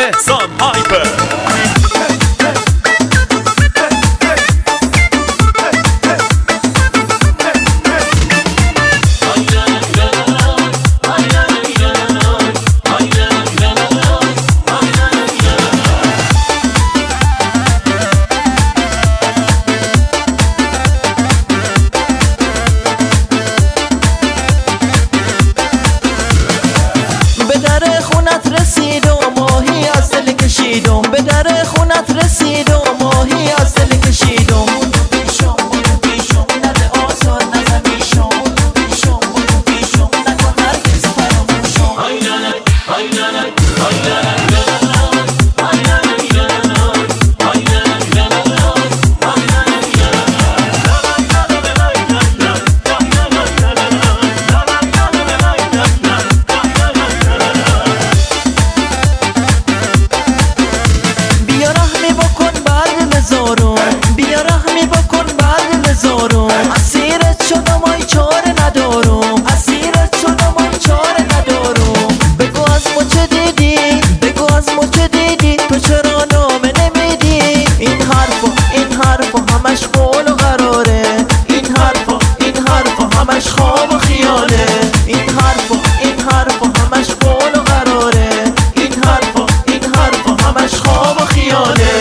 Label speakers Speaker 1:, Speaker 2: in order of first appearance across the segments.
Speaker 1: احسان هایپر.
Speaker 2: به در خونت رسید و ماهی از دل کشیدم. پیشم نده آزار نزمیشم، پیشم نکن هرگز فراموشم. بیا رحمی بکن بعد نزارم، اسیرت شدم ای چاره ندارم، اسیرت شدم ای چاره ندارم. بگو از ما چه دیدی، بگو از ما چه دیدی، تو چرا نامه نمیدی؟ این حرفا همش قول و قراره، این حرفا همش خواب و خیاله، این حرفا همش قول و قراره، این حرفا همش خواب و خیاله.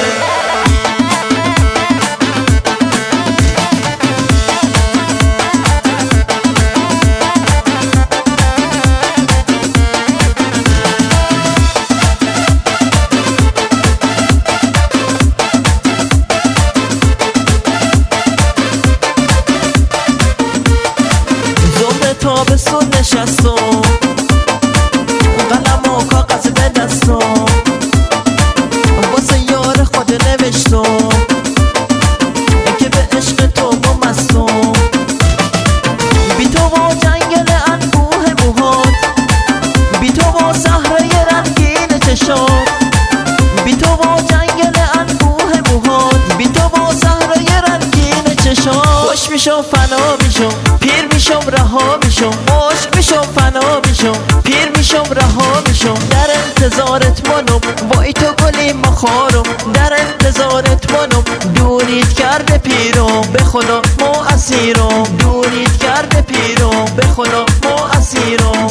Speaker 2: تابستون نشستم، قلم و کاغذ به دستم، واسه یار خود نوشتم که به عشق تو با مستم. بی تو و جنگل انبوه موهات، بی تو و صحرای رنگین چشات، بی تو و جنگل انبوه موهات، بی تو و صحرای رنگین چشات. خوش میشم فنا میشم، پیر میشم رها میشم، عشق میشم فنا میشم، پیر میشم رها میشم. در انتظارت منم وای تو گلی مخارم، در انتظارت منم دورید کرده پیرم، به خدا ما اسیرم، دورید کرده پیرم، به خدا ما اسیرم.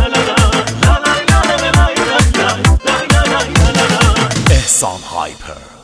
Speaker 1: احسان هایپر.